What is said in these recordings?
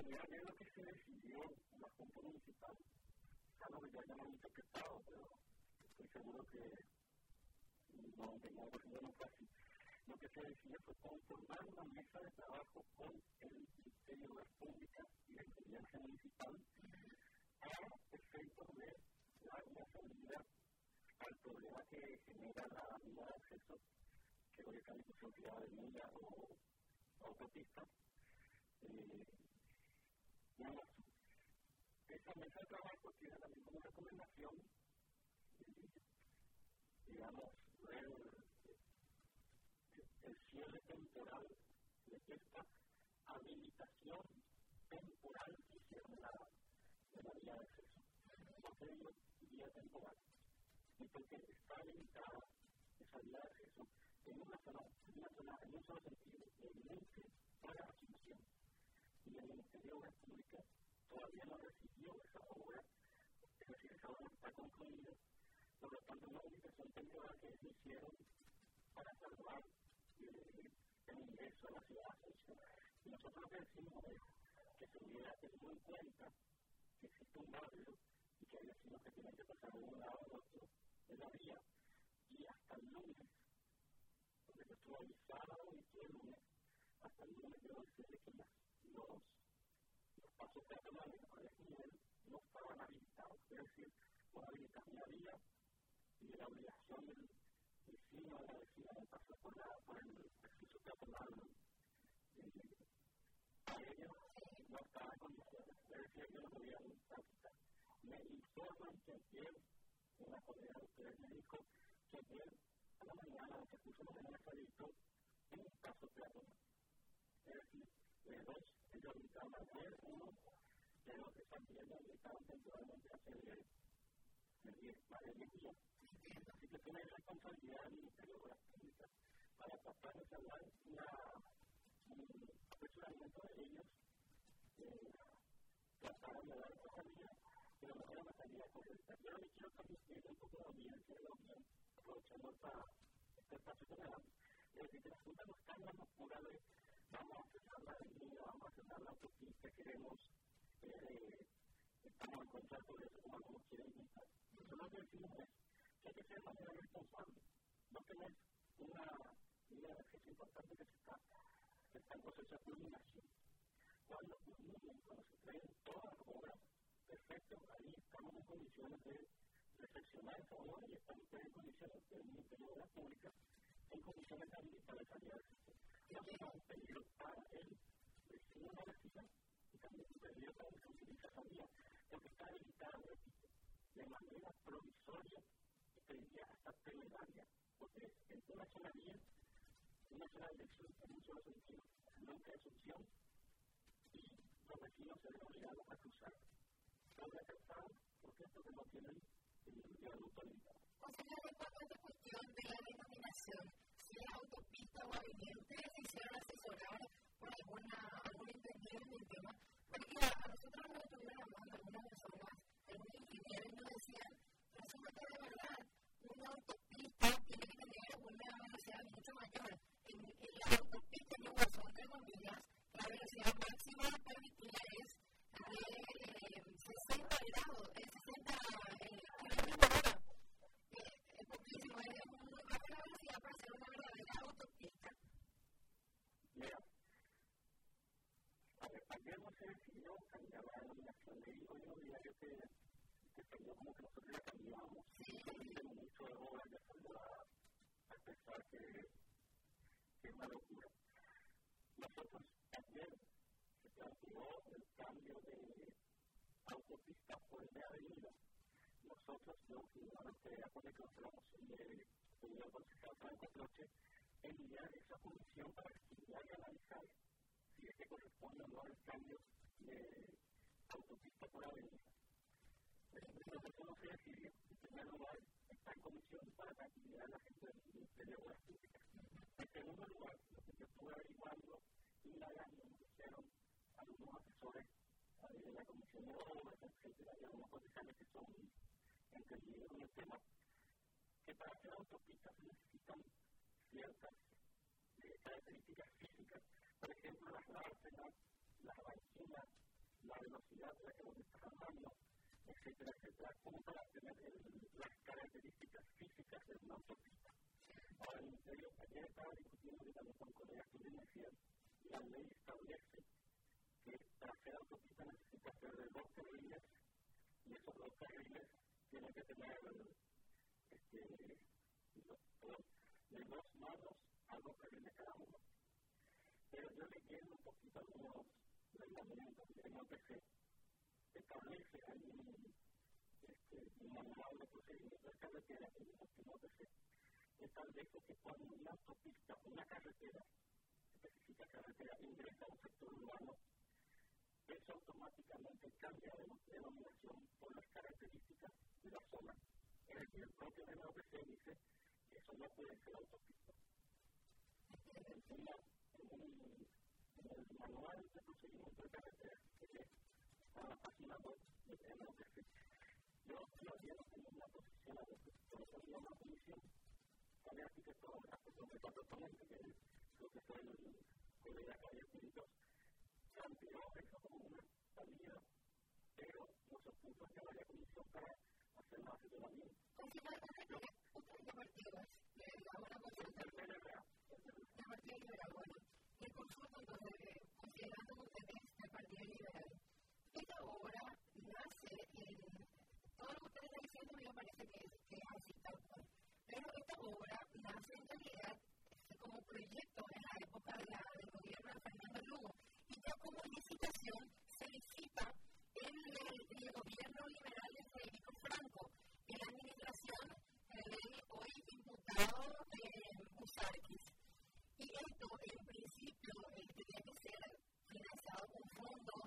mira, es lo que se decidió en la Junta Municipal. Algo que ya no hemos interpretado, pero estoy seguro que no fue así. Lo que se decidió fue conformar una mesa de trabajo con el Ministerio de las Públicas y la Inteligencia Municipal a efectos de dar una salida al problema que genera la vía de acceso, que hoy está en discusión si de avenida o autopista. Esa mesa de trabajo tiene también como recomendación, digamos, el cierre temporal de esta habilitación temporal que hicieron de la vía de acceso. ¿Por qué digo vía temporal? Y porque está limitada esa vía de acceso en una zona, en un solo sentido, el límite para Asunción. Y el Ministerio de Obras Públicas todavía no recibió esa obra, es decir, esa obra está concluida. Por lo tanto, una habilitación temporal que ellos hicieron para salvar el ingreso a la ciudad de Asunción. Y nosotros lo que decimos es que se hubiera tenido en cuenta que existe un barrio y que hay vecinos que tienen que pasar de un lado al otro de la vía, y hasta el lunes, porque yo estuve el sábado y estuve el lunes, hasta el lunes debo decirle que los pasos peatonales a desnivel no estaban habilitados, es decir, no habilitaban la vía y la obligación del vecino o la vecina de pasar por el acceso peatonal a ellos no estaba en condiciones, es decir, que no podían transitar. Me informan que ayer en la comunidad de ustedes me dijo que ayer a la mañana, se puso la mañana, se habilitó un paso peatonal. Es decir, dos, ellos habilitaban ayer uno, pero que también lo habilitaban temporalmente hace más de 10 días. Así que tiene responsabilidad del Ministerio de Obras Públicas para tratar de salvar un apresuramiento de ellos. Trataron de dar esa salida, pero no era una salida correcta. Yo le quiero transmitir un poco de audiencia de la Unión, aprovechando este espacio que me dan. Es decir, que la Junta no está en la locura de vamos a cerrar la avenida, vamos a cerrar la autopista, queremos, estamos en contra de todo eso, como algunos quieren pintar. Nosotros lo que decimos es que hay que ser de manera responsable. No tener una vía de acceso importante que está en proceso de culminación. Cuando se creen todas las obras, perfecto, ahí estamos en condiciones de reflexionar esa obra y estamos en condiciones del Ministerio de Obras Públicas en condiciones de habilitar esa vía de acceso. No tenemos un peligro para el vecino de la vecina y también un peligro para el que utiliza esa vía, porque está habilitada, repito, de manera provisoria y te diría hasta temeraria, porque es una sola vía, una sola dirección en un solo sentido, nunca Asunción, y los vecinos se ven obligados a cruzar. Son retrasados, ¿por qué? Porque no tienen el viaducto habilitado. O sea, en cuanto a esta cuestión de la denominación, si es autopista o avenida, ¿ustedes se hicieron asesorar por algún entendido en el tema? Porque a nosotros nos estuvieron hablando algunas personas, algunos ingenieros nos decían, resulta que de verdad una autopista tiene que tener una velocidad mucho mayor. En la autopista en igual son de comillas, la velocidad máxima permitida es de 60 grados, 60 kilómetros por hora. Es poquísimo, es muy baja la velocidad para hacer una verdadera autopista. Mira, ayer no se decidió cambiar la denominación de hoy en día que salió como que nosotros la cambiamos. Sí, el ministro de Obras ya salió a pensar que es una locura. Nosotros ayer se planteó el cambio de autopista por de avenida. Nosotros, yo finalmente acordé que la moción de el concejal Franco Troche enviar esa comisión para estudiar y analizar si es que corresponde o no al cambio de autopista por avenida. Entonces no se decidió. En primer lugar, está en comisión para tranquilidad a la gente del Ministerio de Obras Públicas. En segundo lugar, lo que yo estuve averiguando y indagando, me dijeron algunos asesores de la Comisión de Obras, etcétera, y algunos concejales que son entendidos en el tema, que para hacer autopistas se necesitan ciertas características físicas, por ejemplo, las dársenas, las banquinas, la velocidad de la que vos estás hablando, etcétera, etcétera, como para tener las características físicas de una autopista. Ahora, el Ministerio ayer estaba discutiendo también con colegas que me decían, la ley establece que para hacer autopista necesita ser de 2 carriles, y esos 2 carriles tienen que tener de 2 manos a 2 carriles cada uno. Pero yo leyendo un poquito algunos reglamentos en OPC, establece ahí un manual de procedimiento de carretera en OPC, establece que cuando una autopista, una carretera, específica carretera, ingresa a un sector urbano, eso automáticamente cambia de denominación por las características de la zona. Es decir, el propio de la OPC dice que eso no puede ser autopista. En el manual de procedimiento de carretera, que está en la página web de la OPC, yo todavía no tengo una posición a veces, por eso había una comisión de arquitectura, donde totalmente creo que fue el colega Javier Pintos, planteó eso como una salida, pero no se opuso a que haya comisión para hacer más asesoramiento. ¿Qué partido es? ¿La consulta? El PLRA. El Partido Liberal, bueno. ¿Qué consulta entonces, considerando ustedes el Partido Liberal? Esta obra nace en todo lo que ustedes están diciendo, me parece que es así tal cual. Pero esta obra nace en realidad como proyecto en la época del gobierno de Fernando Lugo. Y ya como licitación se licita en el gobierno liberal de Federico Franco, en la administración del hoy imputado Busarquis. Y esto, en principio, tenía que ser financiado con fondos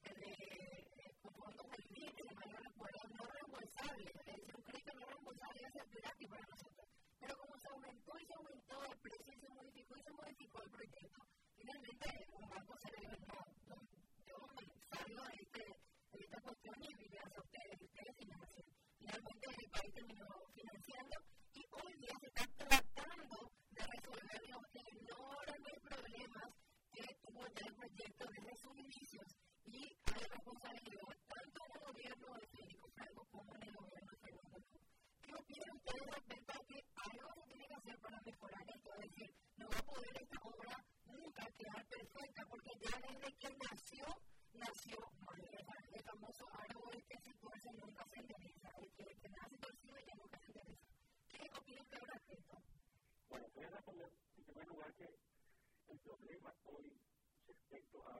del BID, de manera no reembolsable. Es un crédito no reembolsable y es gratis para nosotros. Pero como se aumentó el precio y se modificó el proyecto, finalmente un banco se le dijo, no, yo salgo de esta cuestión y ya a ustedes financian. Finalmente el país terminó financiando y hoy día se está tratando de resolver los enormes problemas que tuvo ya el proyecto desde sus inicios y hay responsabilidad tanto en el gobierno de Federico Franco como en el gobierno de Fernando Lugo. ¿Qué opinan ustedes respecto a que algo se tiene que hacer para mejorar esto? Es decir, no va a poder esta obra nunca quedar perfecta porque ya desde que nació mal. El famoso árbol que se tuerce nunca se endereza. El que nace torcido ya nunca se endereza. ¿Qué opinan ustedes al respecto? Bueno, voy a responder en primer lugar que el problema hoy respecto a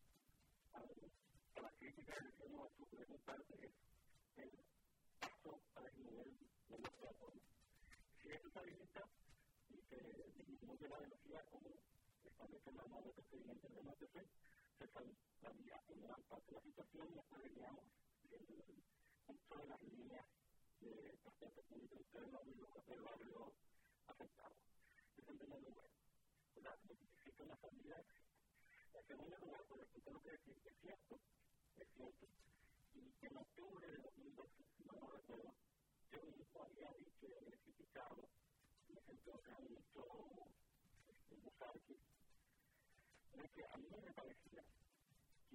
la crítica del gobierno a su parte es el paso al nivel de los peatones. Si eso se habilita y se disminuye la velocidad como establece el manual de procedimiento de MTC, se salvaría en gran parte de la situación y después veríamos todas las líneas de transporte público interno del barrio afectado. Es en primer lugar. Necesita una salida. En segundo lugar, por respecto a lo que decís, es cierto, y en octubre de 2012, si no recuerdo, yo mismo había dicho y había criticado, y me sentó acá el ministro Busarquis, de que a mí me parecía que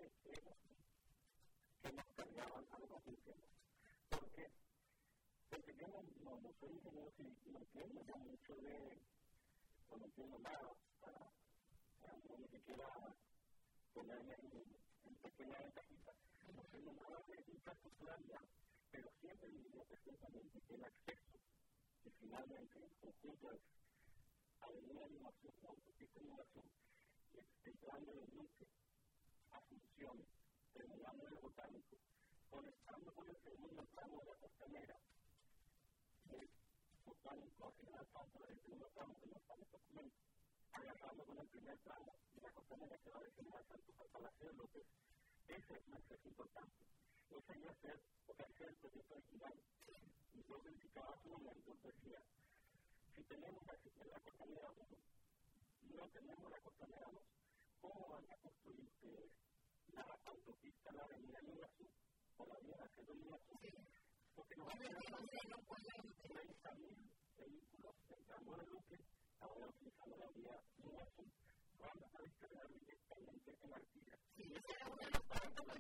que nos cargaban algo de tiempo. ¿Por qué? Porque yo no soy ingeniero civil, no entiendo ya mucho no entiendo nada para ni siquiera ponerme en pequeña ventajita. No entiendo nada de infraestructuralidad, pero siempre digo perfectamente que el acceso, que finalmente en conjunto es avenida de innovación, autopista de innovación, entrando en el Luque, Asunción, terminando en el Botánico, conectando con el segundo tramo de la Costanera, el Botánico a General Santos, el segundo tramo que no está en el documento, agarrando con el primer tramo de la Costanera que va de General Santos al Palacio de López. Ese es un acceso importante. Ese iba a ser, porque ese es el proyecto original. Y yo verificaba a su momento, decía, si tenemos la Costanera 1, no tenemos la Costanera 2, ¿cómo van a construir ustedes la autopista, la avenida Iguazú o la vía Acceso Iguazú? Porque nos van a quedar 30.000 vehículos entrando en el Luque, ahora utilizando la vía Iguazú, van a descargar directamente en Artigas. Sí, ese era uno de los puntos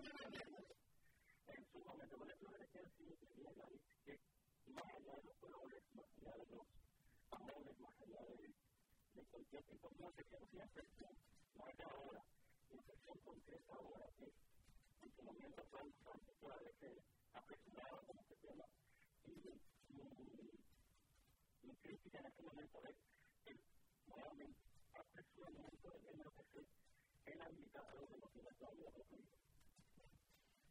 de cualquier tipo de música, no siempre, no es ahora, la excepción concreta ahora es en su momento fue un puede que apresurado con este tema. Y mi crítica en este momento es el nuevamente apresuramiento de tener que ser el habilitador de los electorales de los políticos.